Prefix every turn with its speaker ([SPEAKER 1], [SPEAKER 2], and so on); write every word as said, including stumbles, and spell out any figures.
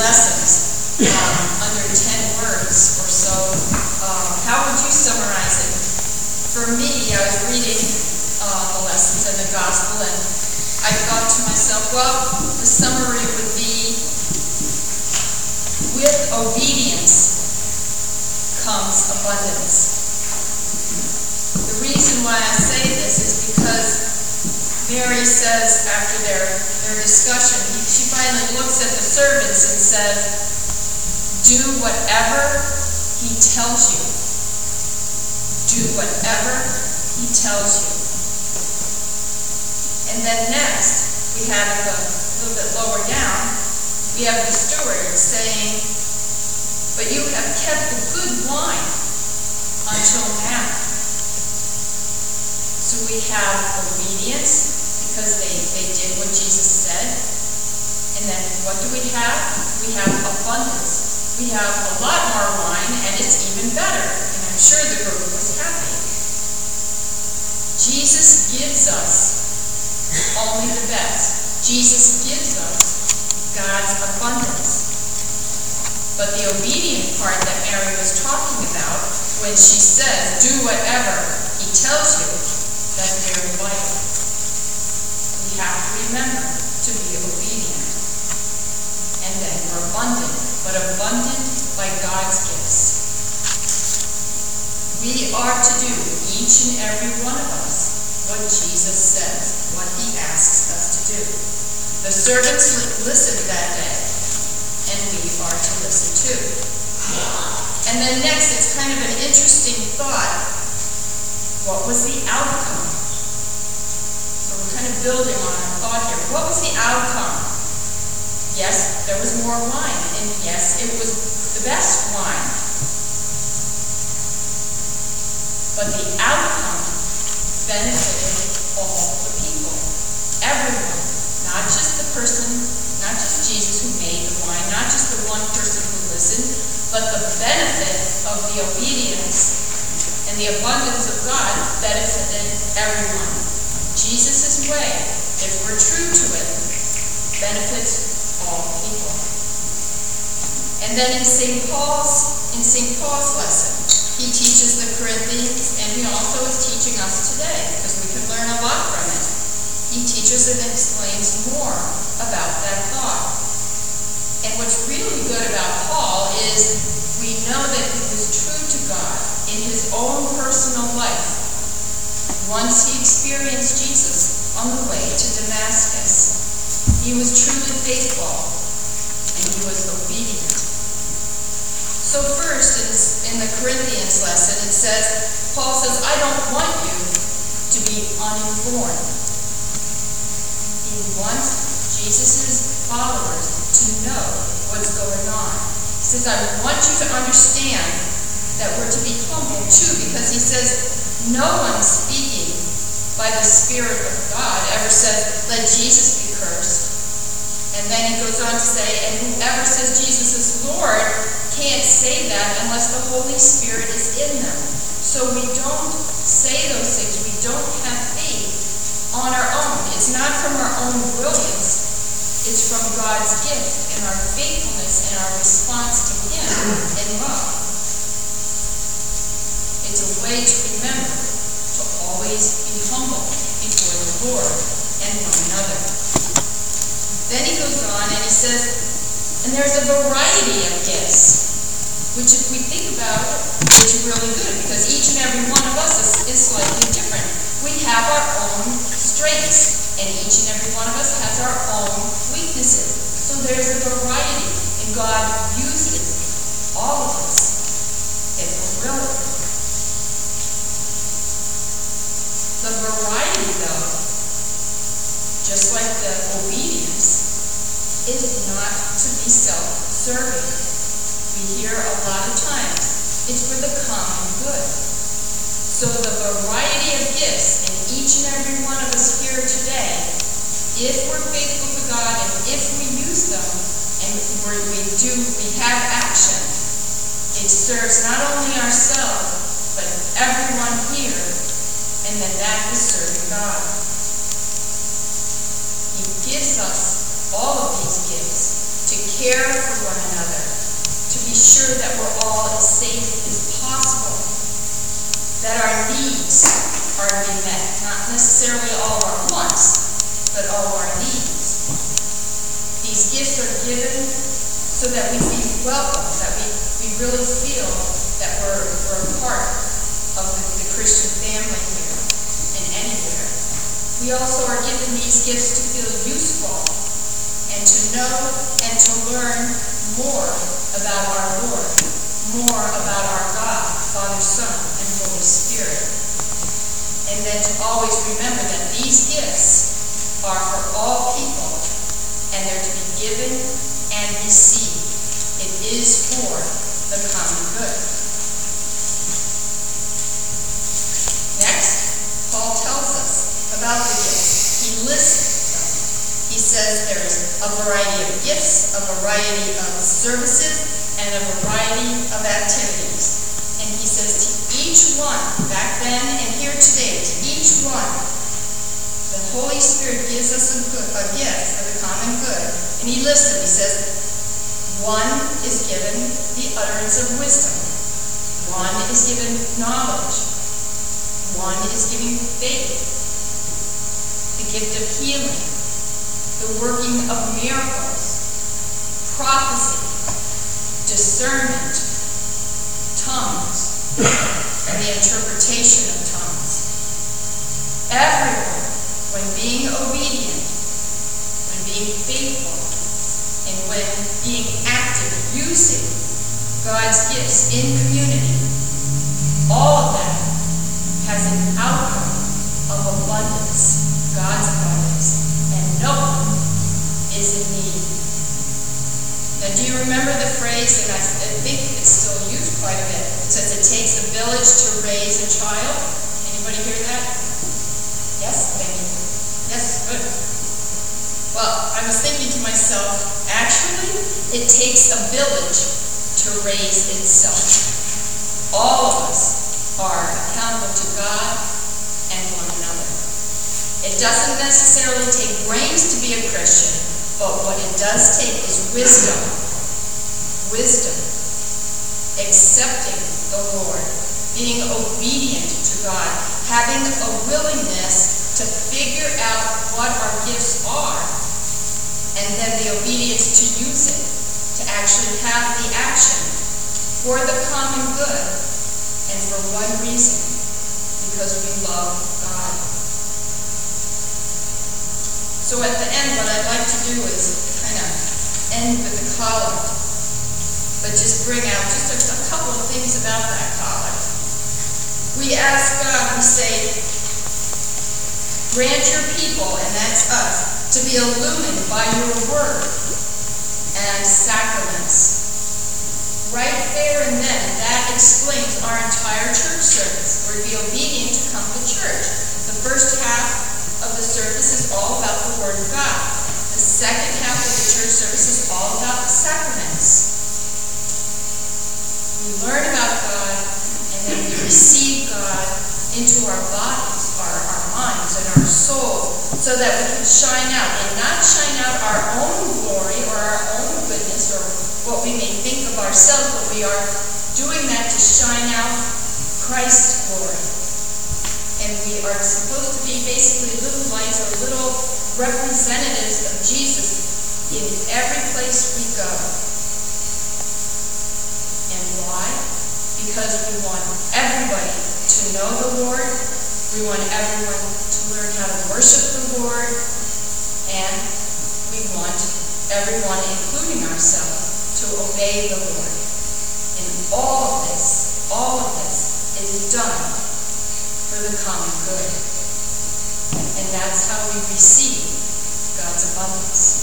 [SPEAKER 1] lessons um, under ten words or so. Um, how would you summarize it? For me, I was reading uh, the lessons in the gospel, and I thought to myself, well, the summary would be, with obedience comes abundance. The reason why I say this is because Mary says after their, their discussion, he, she finally looks at the servants and says, do whatever he tells you. Do whatever he tells you. And then next, we have a little bit lower down, we have the steward saying, but you have kept the good wine until now. So we have obedience, because they, they did what Jesus said. And then what do we have? We have abundance. We have a lot more wine, and it's even better. And I'm sure the group was happy. Jesus gives us only the best. Jesus gives us God's abundance. But the obedient part that Mary was talking about, when she says, do whatever he tells you, that's very vital. We have to remember to be obedient. And then we're abundant, but abundant by God's gifts. We are to do, each and every one of us, what Jesus says, what he asks us to do. The servants listened that day, and we are to listen too. And then next, it's kind of an interesting thought. What was the outcome? So we're kind of building on our thought here. What was the outcome? Yes, there was more wine, and yes, it was the best wine. But the outcome benefited all the people, everyone, not just the person, not just Jesus who made the wine, not just the one person who listened, but the benefit of the obedience and the abundance of God benefited everyone. Jesus' way, if we're true to it, benefits all people. And then in Saint Paul's, in Saint Paul's lesson, he teaches the Corinthians, and he also is teaching us today, because we can learn a lot from it. He teaches and explains more about that thought. And what's really good about Paul is we know that he was true to God in his own personal life. Once he experienced Jesus on the way to Damascus, he was truly faithful, and he was obedient. So first, in the Corinthians lesson, it says, Paul says, I don't want you to be uninformed. He wants Jesus' followers to know what's going on. He says, I want you to understand that we're to be humble too, because he says, no one speaking by the Spirit of God ever says, let Jesus be cursed. And then he goes on to say, and whoever says Jesus is Lord can't say that unless the Holy Spirit is in them. So we don't say those things. We don't have faith on our own. It's not from our own brilliance. It's from God's gift and our faithfulness and our response to him in love. It's a way to remember to always be humble before the Lord and one another. Then he goes on and he says, and there's a variety of gifts, which if we think about it, is really good, because each and every one of us is, is slightly different. We have our own strengths, and each and every one of us has our own weaknesses. So there's a variety, and God uses all of us if we're willing. The variety, though, just like the obedience, is not to be self-serving. We hear a lot of times, it's for the common good. So the variety of gifts in each and every one of us here today, if we're faithful to God and if we use them, and we're, we do, we have action, it serves not only ourselves, but everyone here, and then that is serving God. He gives us all of these gifts to care for one ensure that we're all as safe as possible, that our needs are being met, not necessarily all of our wants, but all of our needs. These gifts are given so that we feel welcome, that we, we really feel that we're, we're a part of the, the Christian family here and anywhere. We also are given these gifts to feel useful and to know and to learn more about our Lord, more about our God, Father, Son, and Holy Spirit. And then to always remember that these gifts are for all people, and they're to be given and received. It is for the common good. Next, Paul tells us about the gifts. He lists them. He says there's a variety of gifts, a variety of services, and a variety of activities. And he says to each one, back then and here today, to each one, the Holy Spirit gives us a, good, a gift for the common good. And he lists them. He says, one is given the utterance of wisdom. One is given knowledge. One is given faith. The gift of healing. The working of miracles. Prophecy. Discernment. Tongues. And the interpretation of tongues. Everyone, when being obedient, when being faithful, and when being active, using God's gifts in community, all of that has an outcome of abundance, God's abundance, and no one is in need. Now, do you remember the phrase, and I, I think it's still used quite a bit, it says it takes a village to raise a child? Anybody hear that? Yes, thank you. Yes, good. Well, I was thinking to myself, actually, it takes a village to raise itself. All of us are accountable to God and one another. It doesn't necessarily take brains to be a Christian, but what it does take is wisdom. Wisdom. Accepting the Lord. Being obedient to God. Having a willingness to figure out what our gifts are, and then the obedience to use it, to actually have the action for the common good, and for one reason, because we love God. So at the end, what I'd like to do is kind of end with the collect, but just bring out just a, a couple of things about that collect. We ask God, we say, grant your people, and that's us, to be illumined by your word and sacraments. Right there and then, that explains our entire church service. We're to be obedient to come to church. The first half of the service is all about the Word of God. The second half of the church service is all about the sacraments. We learn about God, and then we receive God into our bodies, our, our minds, and our souls, so that we can shine out, and not shine out our own glory or our own goodness or what we may think of ourselves, but we are doing that to shine out Christ's glory. And we are supposed to be basically little lights or little representatives of Jesus in every place we go. And why? Because we want everybody to know the Lord. We want everyone to learn how to worship the Lord. And we want everyone, including ourselves, to obey the Lord. And all of this, all of this is done for the common good. And that's how we receive God's abundance.